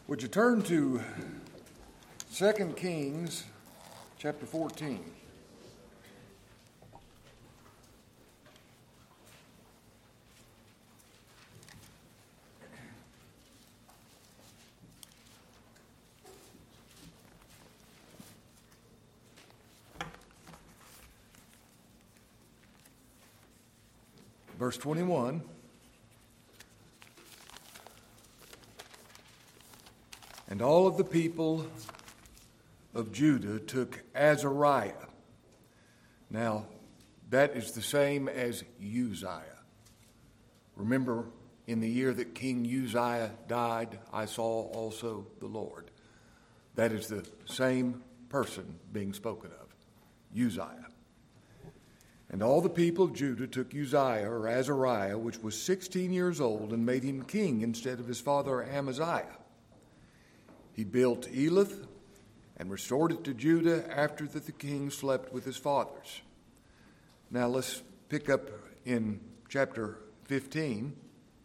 Would you turn to 2 Kings chapter 14? Verse 21. And all of the people of Judah took Azariah. Now, that is the same as Uzziah. Remember, in the year that King Uzziah died, I saw also the Lord. That is the same person being spoken of, Uzziah. And all the people of Judah took Uzziah, or Azariah, which was 16 years old, and made him king instead of his father Amaziah. He built Elath and restored it to Judah after that the king slept with his fathers. Now let's pick up in chapter 15.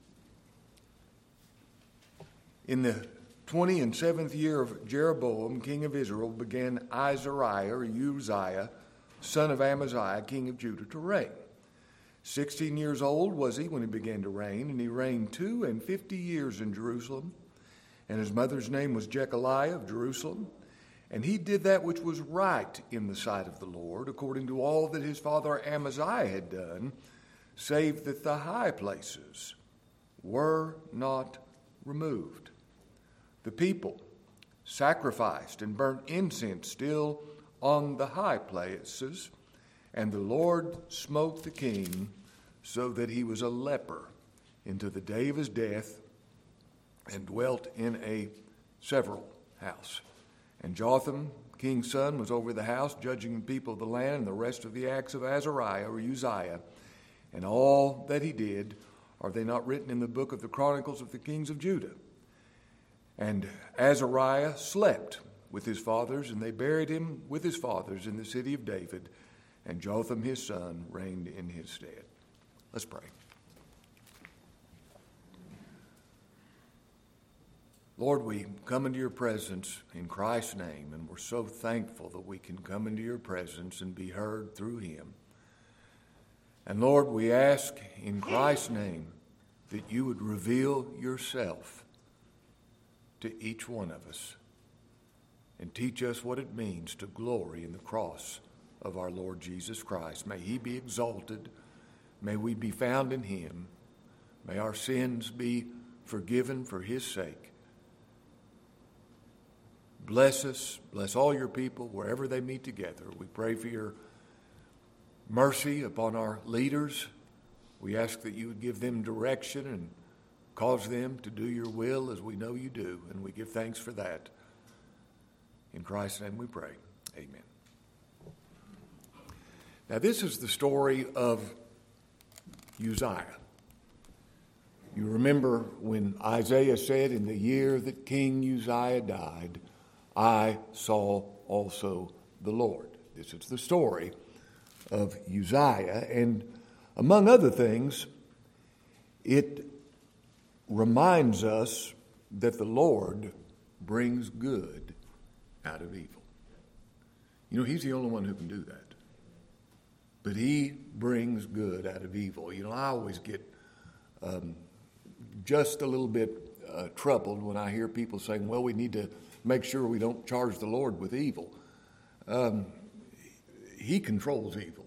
In the 27th year of Jeroboam, king of Israel, began Azariah, or Uzziah, son of Amaziah, king of Judah, to reign. 16 years old was he when he began to reign, and he reigned 52 years in Jerusalem. And his mother's name was Jechaliah of Jerusalem. And he did that which was right in the sight of the Lord, according to all that his father Amaziah had done, save that the high places were not removed. The people sacrificed and burnt incense still on the high places, and the Lord smote the king so that he was a leper into the day of his death, and dwelt in a several house. And Jotham, king's son, was over the house, judging the people of the land, and the rest of the acts of Azariah, or Uzziah, and all that he did, are they not written in the book of the Chronicles of the kings of Judah? And Azariah slept with his fathers, and they buried him with his fathers in the city of David, and Jotham his son reigned in his stead. Let's pray. Lord, we come into your presence in Christ's name, and we're so thankful that we can come into your presence and be heard through him. And Lord, we ask in Christ's name that you would reveal yourself to each one of us and teach us what it means to glory in the cross of our Lord Jesus Christ. May he be exalted. May we be found in him. May our sins be forgiven for his sake. Bless us, bless all your people wherever they meet together. We pray for your mercy upon our leaders. We ask that you would give them direction and cause them to do your will as we know you do, and we give thanks for that. In Christ's name we pray. Amen. Now this is the story of Uzziah. You remember when Isaiah said, in the year that King Uzziah died, I saw also the Lord. This is the story of Uzziah, and among other things, it reminds us that the Lord brings good out of evil. You know, he's the only one who can do that. But he brings good out of evil. You know, I always get just a little bit troubled when I hear people saying, well, we need to make sure we don't charge the Lord with evil. He controls evil.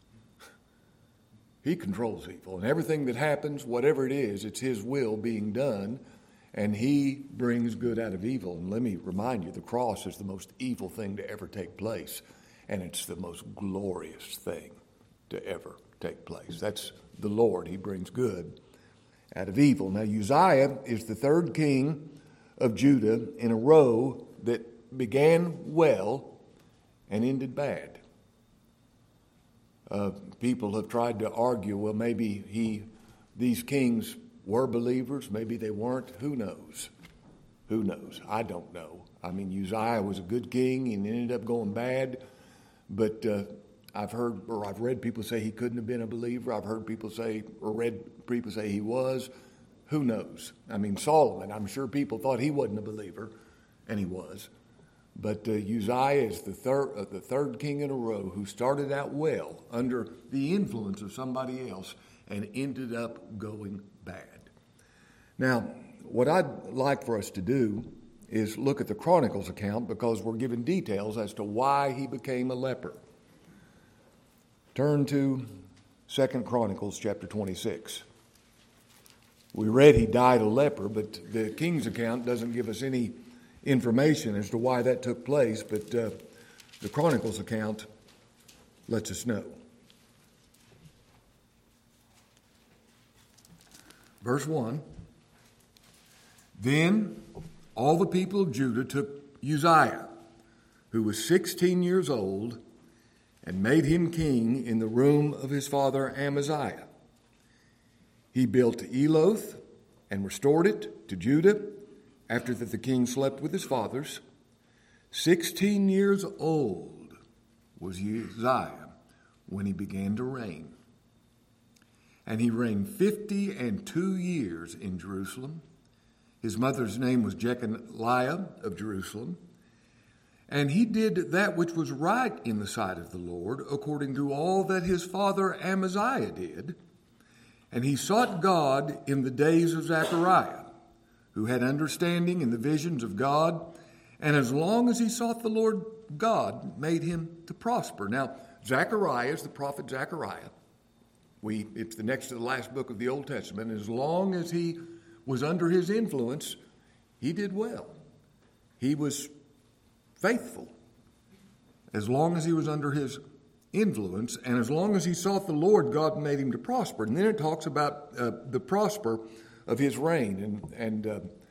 He controls evil. And everything that happens, whatever it is, it's his will being done, and he brings good out of evil. And let me remind you, the cross is the most evil thing to ever take place, and it's the most glorious thing to ever take place. That's the Lord. He brings good out of evil. Now, Uzziah is the third king of Judah in a row that began well and ended bad. People have tried to argue, well, maybe these kings were believers, maybe they weren't. Who knows? Who knows? I don't know. I mean, Uzziah was a good king and ended up going bad, but I've read people say he couldn't have been a believer. I've heard people say, or read people say he was. Who knows? I mean, Solomon, I'm sure people thought he wasn't a believer, and he was. But Uzziah is the third king in a row who started out well under the influence of somebody else and ended up going bad. Now, what I'd like for us to do is look at the Chronicles account because we're given details as to why he became a leper. Turn to 2 Chronicles chapter 26. We read he died a leper, but the king's account doesn't give us any information as to why that took place, but the Chronicles account lets us know. Verse 1, Then all the people of Judah took Uzziah, who was 16 years old, and made him king in the room of his father Amaziah. He built Eloth and restored it to Judah after that the king slept with his fathers. 16 years old was Uzziah when he began to reign. And he reigned 52 years in Jerusalem. His mother's name was Jeconiah of Jerusalem. And he did that which was right in the sight of the Lord, according to all that his father Amaziah did. And he sought God in the days of Zechariah, who had understanding in the visions of God. And as long as he sought the Lord, God made him to prosper. Now, Zechariah is the prophet Zechariah. It's the next to the last book of the Old Testament. As long as he was under his influence, he did well. He was faithful. As long as he was under his influence, and as long as he sought the Lord, God made him to prosper. And then it talks about the prosper of his reign. And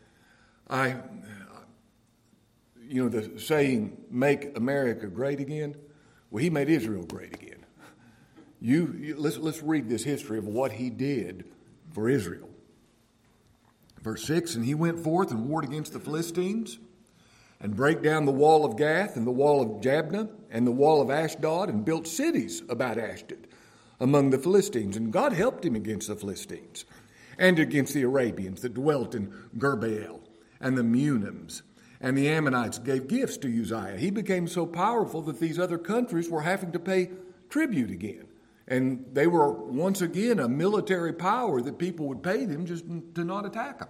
the saying, make America great again. Well, he made Israel great again. Let's read this history of what he did for Israel. Verse 6, And he went forth and warred against the Philistines, and brake down the wall of Gath, and the wall of Jabneh, and the wall of Ashdod, and built cities about Ashdod among the Philistines. And God helped him against the Philistines, and against the Arabians that dwelt in Gurbaal, and the Munims, and the Ammonites gave gifts to Uzziah. He became so powerful that these other countries were having to pay tribute again. And they were once again a military power that people would pay them just to not attack them.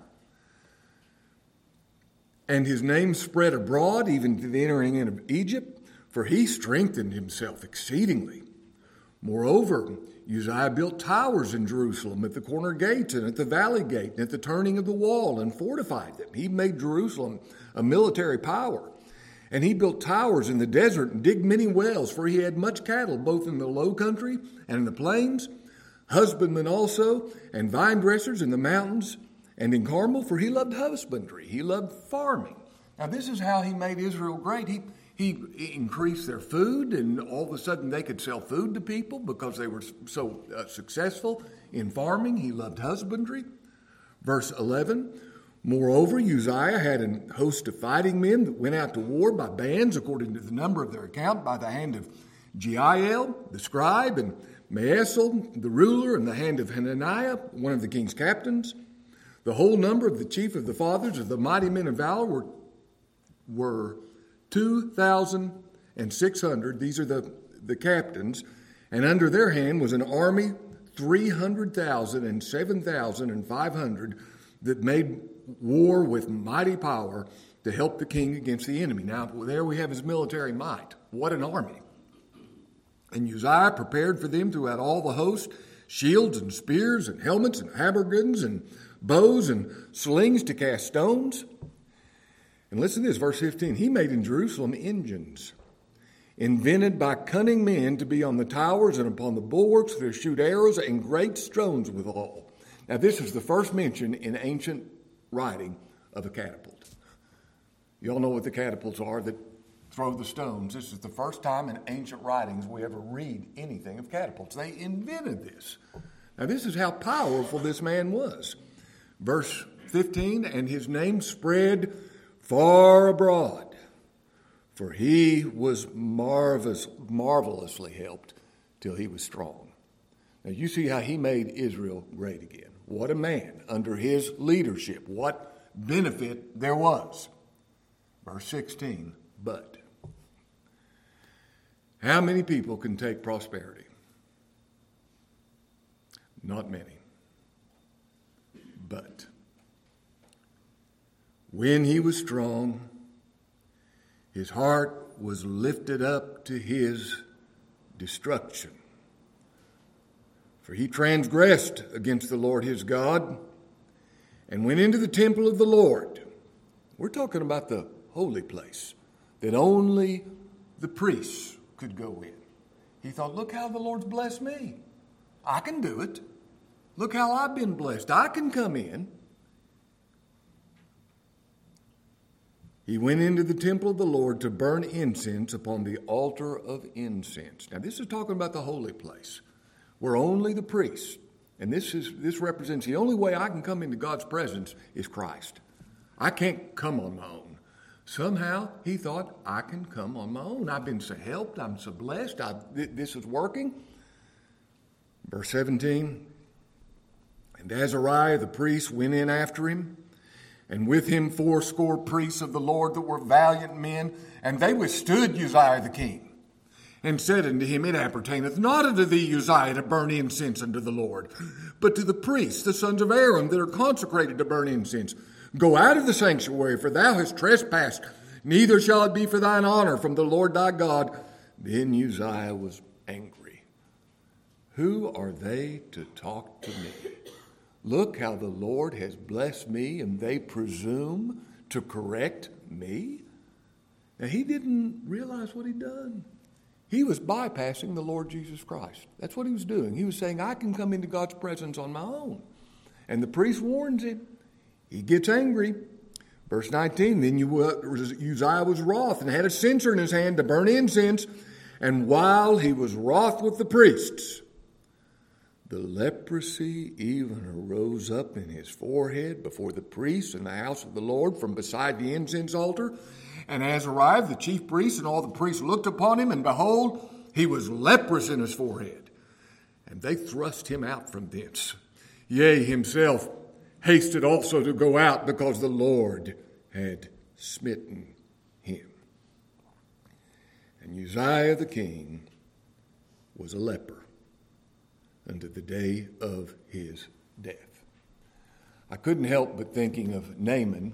And his name spread abroad, even to the entering in of Egypt, for he strengthened himself exceedingly. Moreover, Uzziah built towers in Jerusalem at the corner gates and at the valley gate and at the turning of the wall and fortified them. He made Jerusalem a military power. And he built towers in the desert and digged many wells, for he had much cattle, both in the low country and in the plains, husbandmen also, and vine dressers in the mountains and in Carmel, for he loved husbandry. He loved farming. Now, this is how he made Israel great. He increased their food, and all of a sudden they could sell food to people because they were so successful in farming. He loved husbandry. Verse 11, Moreover, Uzziah had a host of fighting men that went out to war by bands according to the number of their account by the hand of Jeiel, the scribe, and Maasel, the ruler, and the hand of Hananiah, one of the king's captains. The whole number of the chief of the fathers of the mighty men of valor were 2,600. These are the captains. And under their hand was an army, 300,000 and 7,500 that made war with mighty power to help the king against the enemy. Now, there we have his military might. What an army. And Uzziah prepared for them throughout all the host shields and spears and helmets and habergeons and bows and slings to cast stones. And listen to this, verse 15. He made in Jerusalem engines, invented by cunning men to be on the towers and upon the bulwarks to shoot arrows and great stones withal. Now, this is the first mention in ancient writing of a catapult. You all know what the catapults are that throw the stones. This is the first time in ancient writings we ever read anything of catapults. They invented this. Now, this is how powerful this man was. Verse 15, And his name spread far abroad, for he was marvelously helped till he was strong. Now, you see how he made Israel great again. What a man under his leadership. What benefit there was. Verse 16, but how many people can take prosperity? Not many. But when he was strong, his heart was lifted up to his destruction. For he transgressed against the Lord his God and went into the temple of the Lord. We're talking about the holy place that only the priests could go in. He thought, look how the Lord's blessed me. I can do it. Look how I've been blessed. I can come in. He went into the temple of the Lord to burn incense upon the altar of incense. Now, this is talking about the holy place, where only the priests, and this represents the only way I can come into God's presence is Christ. I can't come on my own. Somehow, he thought, I can come on my own. I've been so helped. I'm so blessed. This is working. Verse 17, and Azariah the priest went in after him, and with him 80 priests of the Lord that were valiant men, and they withstood Uzziah the king, and said unto him, it appertaineth not unto thee, Uzziah, to burn incense unto the Lord, but to the priests, the sons of Aaron, that are consecrated to burn incense. Go out of the sanctuary, for thou hast trespassed, neither shall it be for thine honor from the Lord thy God. Then Uzziah was angry. Who are they to talk to me? Look how the Lord has blessed me, and they presume to correct me. Now, he didn't realize what he'd done. He was bypassing the Lord Jesus Christ. That's what he was doing. He was saying, I can come into God's presence on my own. And the priest warns him. He gets angry. Verse 19, then Uzziah was wroth and had a censer in his hand to burn incense. And while he was wroth with the priests, the leprosy even arose up in his forehead before the priests in the house of the Lord from beside the incense altar. And Azariah, the chief priest, and all the priests looked upon him, and behold, he was leprous in his forehead. And they thrust him out from thence. Yea, himself hasted also to go out, because the Lord had smitten him. And Uzziah the king was a leper unto the day of his death. I couldn't help but thinking of Naaman.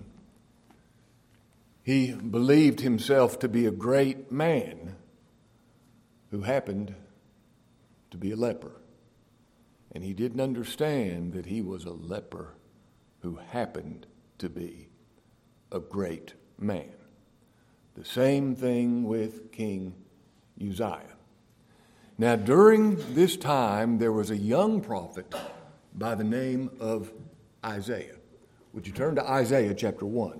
He believed himself to be a great man who happened to be a leper. And he didn't understand that he was a leper who happened to be a great man. The same thing with King Uzziah. Now, during this time, there was a young prophet by the name of Isaiah. Would you turn to Isaiah chapter 1?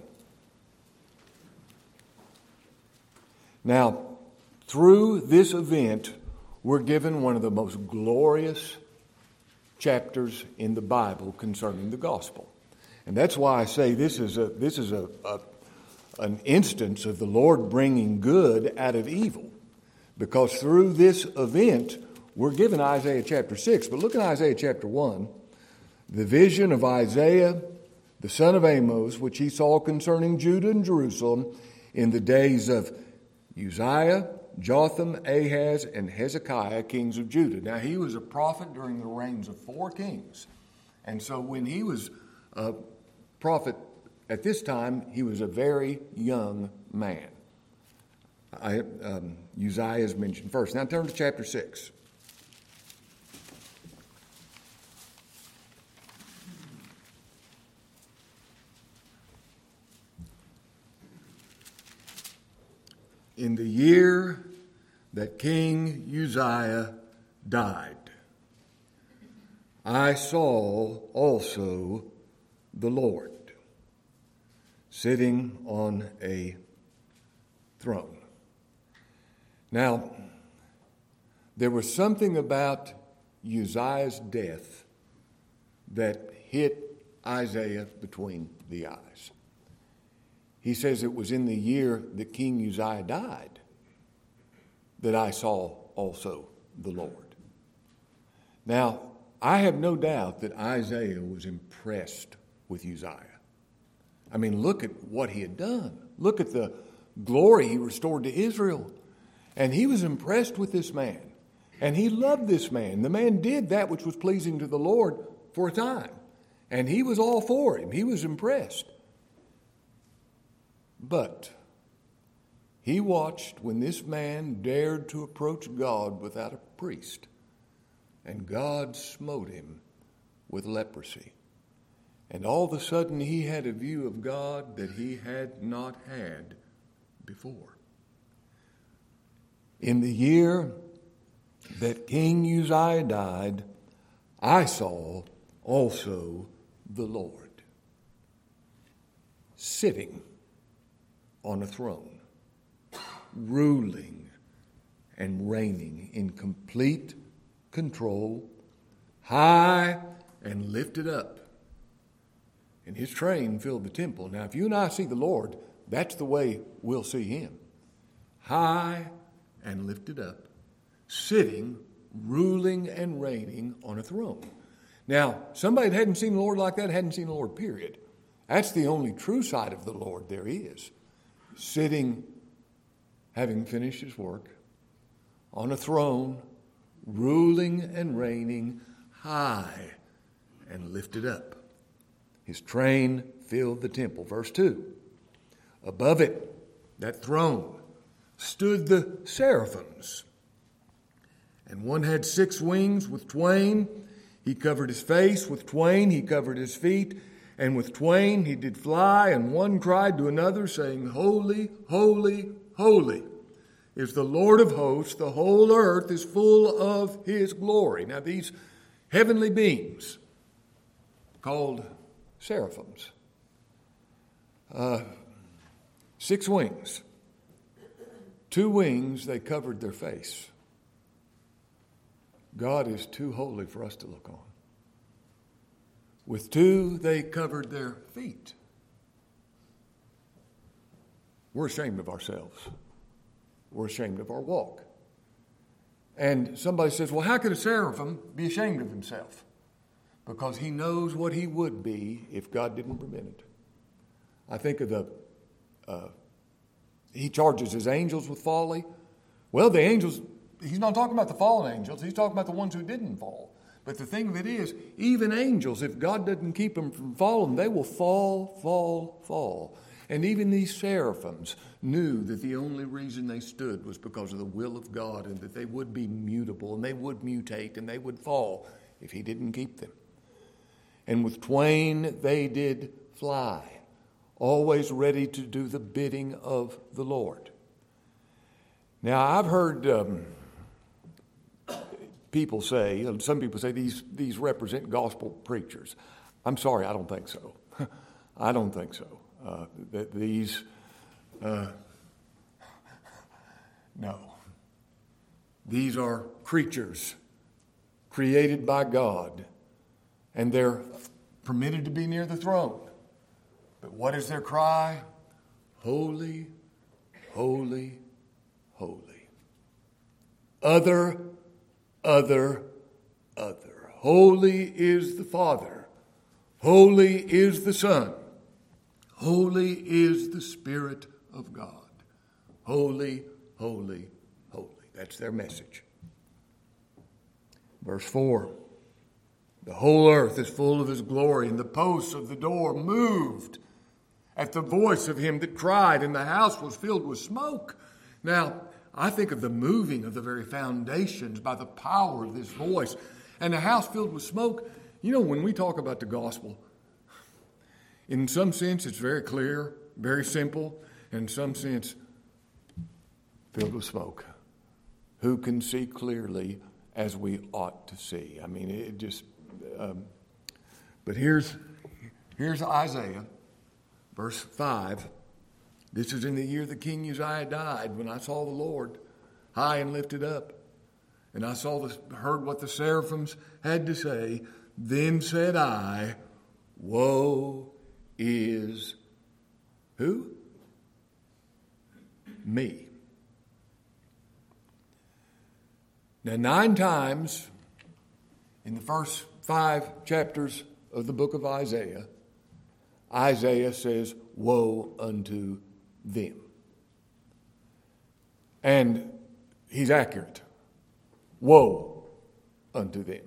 Now, through this event, we're given one of the most glorious chapters in the Bible concerning the gospel. And that's why I say this is an instance of the Lord bringing good out of evil. Because through this event, we're given Isaiah chapter 6. But look at Isaiah chapter 1. The vision of Isaiah, the son of Amos, which he saw concerning Judah and Jerusalem in the days of Uzziah, Jotham, Ahaz, and Hezekiah, kings of Judah. Now, he was a prophet during the reigns of 4 kings. And so when he was a prophet at this time, he was a very young man. Uzziah is mentioned first. Now turn to chapter 6. In the year that King Uzziah died, I saw also the Lord sitting on a throne. Now, there was something about Uzziah's death that hit Isaiah between the eyes. He says it was in the year that King Uzziah died that I saw also the Lord. Now, I have no doubt that Isaiah was impressed with Uzziah. I mean, look at what he had done. Look at the glory he restored to Israel. And he was impressed with this man. And he loved this man. The man did that which was pleasing to the Lord for a time. And he was all for him. He was impressed. But he watched when this man dared to approach God without a priest. And God smote him with leprosy. And all of a sudden he had a view of God that he had not had before. In the year that King Uzziah died, I saw also the Lord sitting on a throne, ruling and reigning in complete control, high and lifted up. And his train filled the temple. Now, if you and I see the Lord, that's the way we'll see him. High and lifted up, sitting, ruling and reigning on a throne. Now, somebody that hadn't seen the Lord like that hadn't seen the Lord, period. That's the only true side of the Lord there is. Sitting, having finished his work, on a throne, ruling and reigning, high and lifted up. His train filled the temple. Verse 2. Above it, that throne, stood the seraphims. And one had 6 wings, with twain he covered his face, with twain he covered his feet, and with twain he did fly, and one cried to another, saying, Holy, holy, holy is the Lord of hosts, the whole earth is full of his glory. Now these heavenly beings, called seraphims, 6 wings. 2 wings, they covered their face. God is too holy for us to look on. With 2, they covered their feet. We're ashamed of ourselves. We're ashamed of our walk. And somebody says, well, how could a seraphim be ashamed of himself? Because he knows what he would be if God didn't permit it. I think of he charges his angels with folly. Well, the angels, he's not talking about the fallen angels. He's talking about the ones who didn't fall. But the thing of it is, even angels, if God doesn't keep them from falling, they will fall. And even these seraphims knew that the only reason they stood was because of the will of God, and that they would be mutable, and they would mutate, and they would fall if he didn't keep them. And with twain they did fly, always ready to do the bidding of the Lord. Now, I've heard people say, some people say these represent gospel preachers. I'm sorry, I don't think so. I don't think so. That these, no. These are creatures created by God, and they're permitted to be near the throne. But what is their cry? Holy, holy, holy. Other. Holy is the Father. Holy is the Son. Holy is the Spirit of God. Holy, holy, holy. That's their message. Verse 4. The whole earth is full of his glory, and the posts of the door moved at the voice of him that cried, and the house was filled with smoke. Now, I think of the moving of the very foundations by the power of this voice, and the house filled with smoke. You know, when we talk about the gospel, in some sense it's very clear, very simple, and in some sense filled with smoke. Who can see clearly as we ought to see? I mean, it just... but here's Isaiah, verse 5. This is in the year that King Uzziah died, when I saw the Lord high and lifted up. And I heard what the seraphims had to say. Then said I, woe is who? Me. Now 9 times In the first 5 chapters of the book of Isaiah, Isaiah says, woe unto them. And he's accurate. Woe unto them.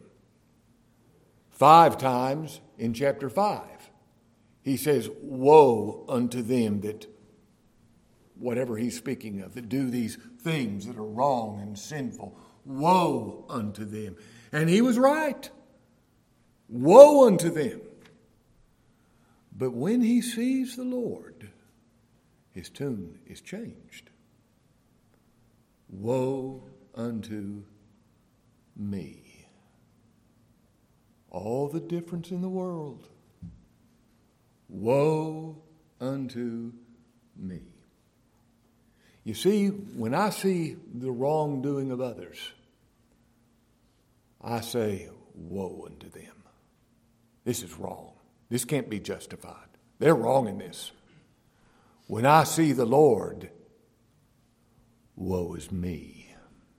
5 times in chapter 5, he says, woe unto them that, whatever he's speaking of, that do these things that are wrong and sinful. Woe unto them. And he was right. Woe unto them. But when he sees the Lord, his tune is changed. Woe unto me. All the difference in the world. Woe unto me. You see, when I see the wrongdoing of others, I say, woe unto them. This is wrong. This can't be justified. They're wrong in this. When I see the Lord, woe is me.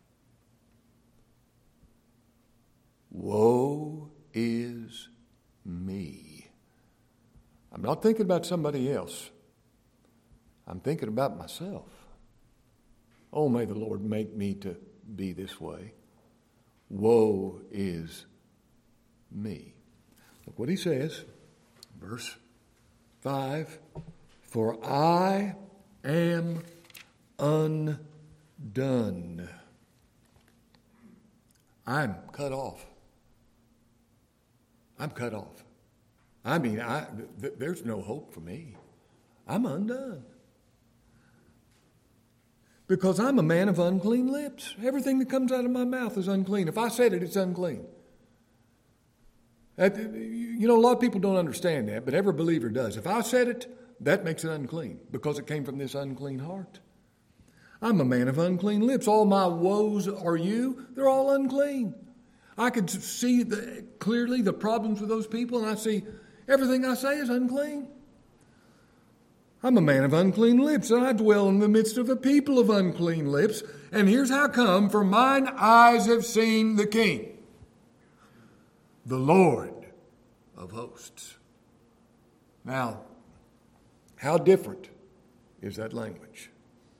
Woe is me. I'm not thinking about somebody else. I'm thinking about myself. Oh, may the Lord make me to be this way. Woe is me. Look what he says, verse 5. For I am undone. I'm cut off. I'm cut off. I mean, there's no hope for me. I'm undone. Because I'm a man of unclean lips. Everything that comes out of my mouth is unclean. If I said it, it's unclean. You know, a lot of people don't understand that, but every believer does. If I said it, that makes it unclean because it came from this unclean heart. I'm a man of unclean lips. All my woes are you. They're all unclean. I could see clearly the problems with those people, and I see everything I say is unclean. I'm a man of unclean lips, and I dwell in the midst of a people of unclean lips. And here's how come, for mine eyes have seen the King, the Lord of hosts. Now, how different is that language?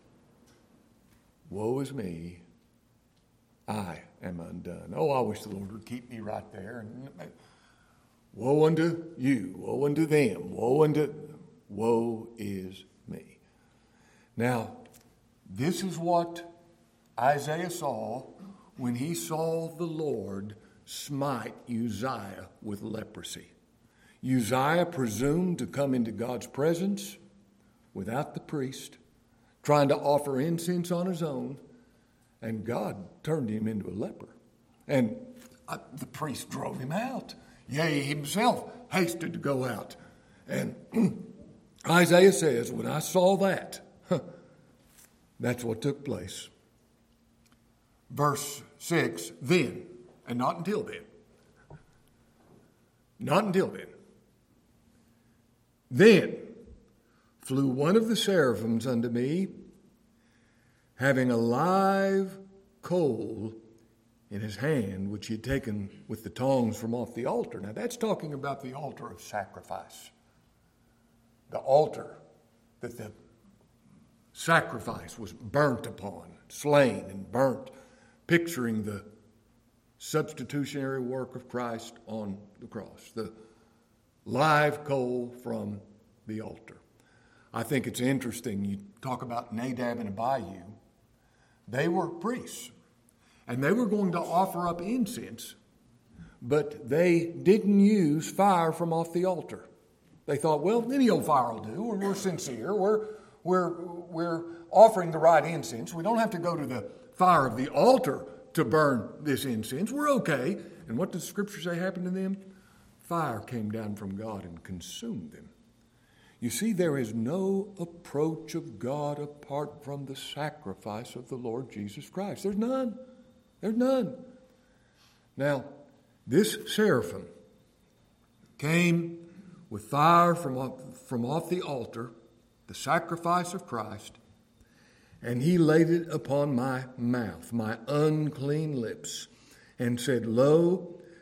Woe is me, I am undone. Oh, I wish the Lord would keep me right there. Woe unto you, woe unto them, woe is me. Now, this is what Isaiah saw when he saw the Lord smite Uzziah with leprosy. Uzziah presumed to come into God's presence without the priest, trying to offer incense on his own, and God turned him into a leper. And the priest drove him out. Yea, himself hasted to go out. And Isaiah says, when I saw that, that's what took place. Verse 6, then, and not until then. Not until then. Then flew one of the seraphims unto me, having a live coal in his hand, which he had taken with the tongs from off the altar. Now that's talking about the altar of sacrifice. The altar that the sacrifice was burnt upon, slain and burnt, picturing the substitutionary work of Christ on the cross, the live coal from the altar. I think it's interesting, you talk about Nadab and Abihu. They were priests, and they were going to offer up incense, but they didn't use fire from off the altar. They thought, well, any old fire will do. We're sincere. We're offering the right incense. We don't have to go to the fire of the altar to burn this incense. We're okay. And what does Scripture say happened to them? Fire came down from God and consumed them. You see, there is no approach of God apart from the sacrifice of the Lord Jesus Christ. There's none. There's none. Now, this seraphim came with fire from off the altar, the sacrifice of Christ, and he laid it upon my mouth, my unclean lips, and said, Lo,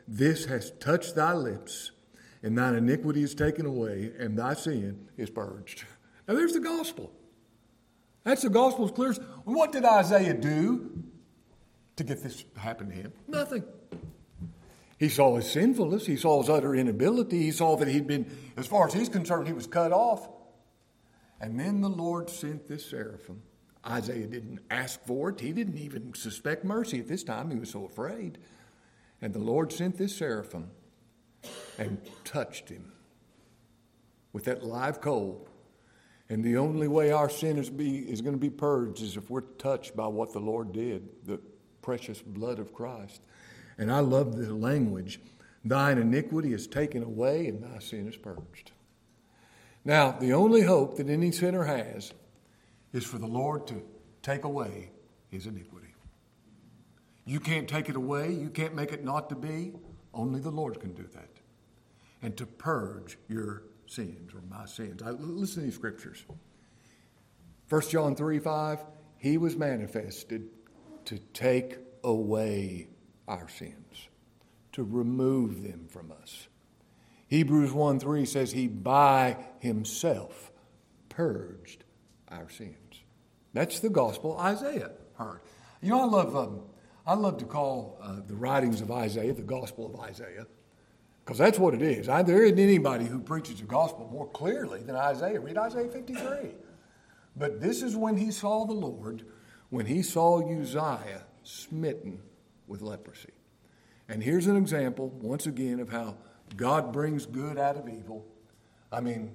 this has touched thy lips, and thine iniquity is taken away, and thy sin is purged. Now there's the gospel. That's the gospel's clear. What did Isaiah do to get this to happen to him? Nothing. He saw his sinfulness. He saw his utter inability. He saw that he'd been, as far as he's concerned, he was cut off. And then the Lord sent this seraphim. Isaiah didn't ask for it. He didn't even suspect mercy at this time. He was so afraid. And the Lord sent this seraphim and touched him with that live coal. And the only way our sin is going to be purged is if we're touched by what the Lord did, the precious blood of Christ. And I love the language, thine iniquity is taken away and thy sin is purged. Now, the only hope that any sinner has is for the Lord to take away his iniquity. You can't take it away. You can't make it not to be. Only the Lord can do that. And to purge your sins or my sins. Listen to these scriptures. 1 John 3:5, he was manifested to take away our sins, to remove them from us. Hebrews 1:3 says he by himself purged our sins. That's the gospel Isaiah heard. You know, I love to call the writings of Isaiah the gospel of Isaiah, because that's what it is. There isn't anybody who preaches the gospel more clearly than Isaiah. Read Isaiah 53. But this is when he saw the Lord, when he saw Uzziah smitten with leprosy. And here's an example, once again, of how God brings good out of evil. I mean,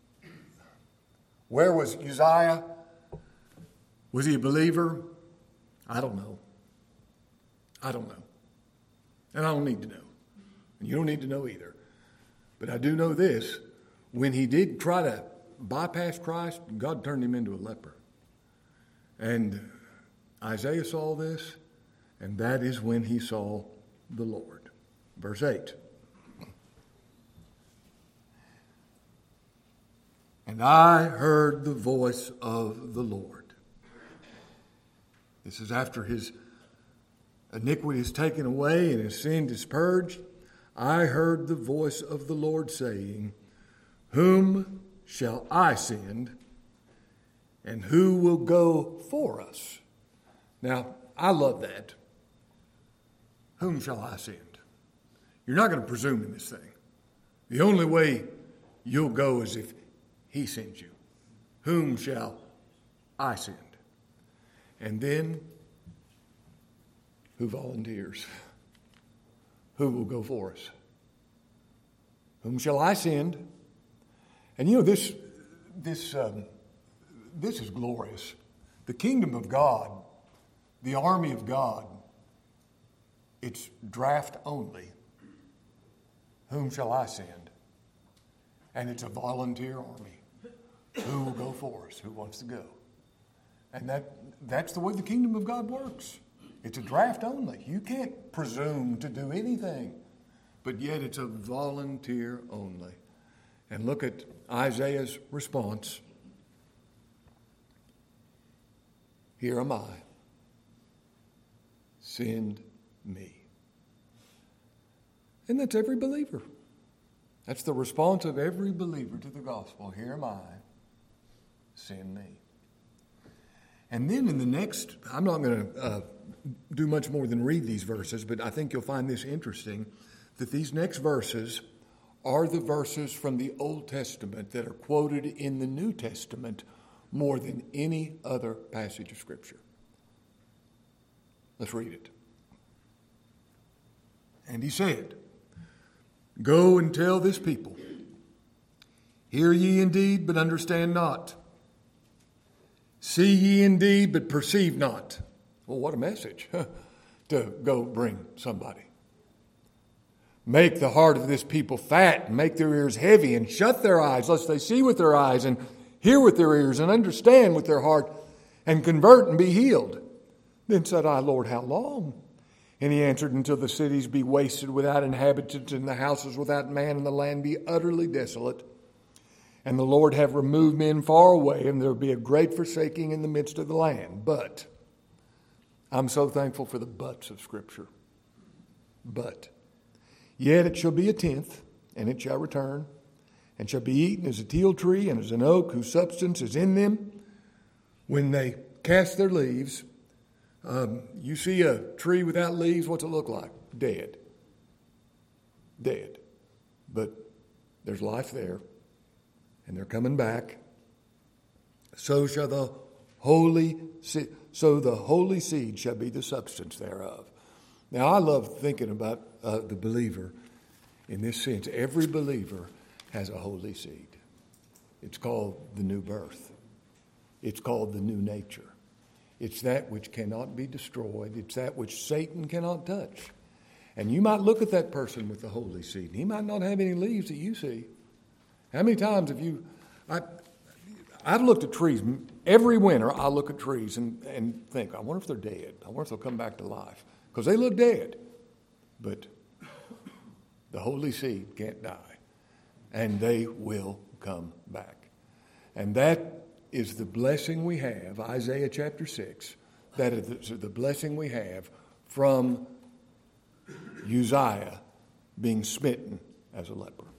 where was Uzziah? Was he a believer? I don't know. And I don't need to know. And you don't need to know either. But I do know this. When he did try to bypass Christ, God turned him into a leper. And Isaiah saw this, and that is when he saw the Lord. Verse 8. And I heard the voice of the Lord. This is after his iniquity is taken away and his sin is purged. I heard the voice of the Lord saying, whom shall I send, and who will go for us? Now, I love that. Whom shall I send? You're not going to presume in this thing. The only way you'll go is if he sends you. Whom shall I send? And then, who volunteers? Who will go for us? Whom shall I send? And you know, this is glorious. The kingdom of God, the army of God, it's draft only. Whom shall I send? And it's a volunteer army. Who will go for us? Who wants to go? And that's the way the kingdom of God works. It's a draft only. You can't presume to do anything. But yet it's a volunteer only. And look at Isaiah's response. Here am I. Send me. And that's every believer. That's the response of every believer to the gospel. Here am I. Send me. And then in the next, I'm not going to do much more than read these verses, but I think you'll find this interesting, that these next verses are the verses from the Old Testament that are quoted in the New Testament more than any other passage of Scripture. Let's read it. And he said, go and tell this people, hear ye indeed, but understand not. See ye indeed, but perceive not. Well, what a message to go bring somebody. Make the heart of this people fat, and make their ears heavy, and shut their eyes, lest they see with their eyes, and hear with their ears, and understand with their heart, and convert and be healed. Then said I, Lord, how long? And he answered, until the cities be wasted without inhabitants, and the houses without man, and the land be utterly desolate. And the Lord have removed men far away, and there will be a great forsaking in the midst of the land. But, I'm so thankful for the buts of Scripture. But, Yet it shall be a tenth, and it shall return, and shall be eaten as a teil tree and as an oak whose substance is in them. When they cast their leaves, you see a tree without leaves, what's it look like? Dead. Dead. But there's life there, and they're coming back. So the holy seed shall be the substance thereof. Now, I love thinking about the believer in this sense. Every believer has a holy seed. It's called the new birth. It's called the new nature. It's that which cannot be destroyed. It's that which Satan cannot touch. And you might look at that person with the holy seed, and he might not have any leaves that you see. How many times have you... I've looked at trees. Every winter, I look at trees and think, I wonder if they're dead. I wonder if they'll come back to life. Because they look dead. But the holy seed can't die. And they will come back. And that is the blessing we have, Isaiah chapter 6. That is the blessing we have from Uzziah being smitten as a leper.